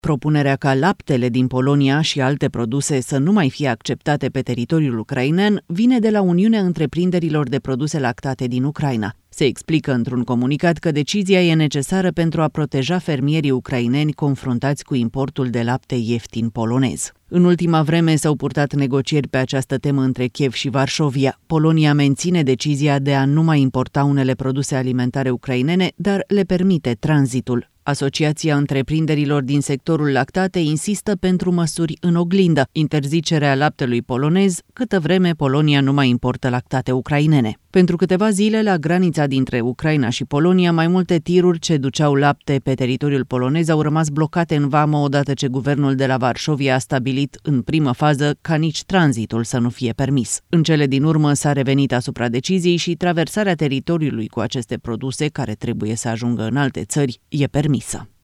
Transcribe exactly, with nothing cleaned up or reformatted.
Propunerea ca laptele din Polonia și alte produse să nu mai fie acceptate pe teritoriul ucrainean vine de la Uniunea Întreprinderilor de Produse Lactate din Ucraina. Se explică într-un comunicat că decizia e necesară pentru a proteja fermierii ucraineni confruntați cu importul de lapte ieftin polonez. În ultima vreme s-au purtat negocieri pe această temă între Kiev și Varșovia. Polonia menține decizia de a nu mai importa unele produse alimentare ucrainene, dar le permite tranzitul. Asociația întreprinderilor din sectorul lactate insistă pentru măsuri în oglindă, interzicerea laptelui polonez, câtă vreme Polonia nu mai importă lactate ucrainene. Pentru câteva zile, la granița dintre Ucraina și Polonia, mai multe tiruri ce duceau lapte pe teritoriul polonez au rămas blocate în vamă odată ce guvernul de la Varșovia a stabilit în primă fază ca nici tranzitul să nu fie permis. În cele din urmă s-a revenit asupra deciziei și traversarea teritoriului cu aceste produse, care trebuie să ajungă în alte țări, e permisă.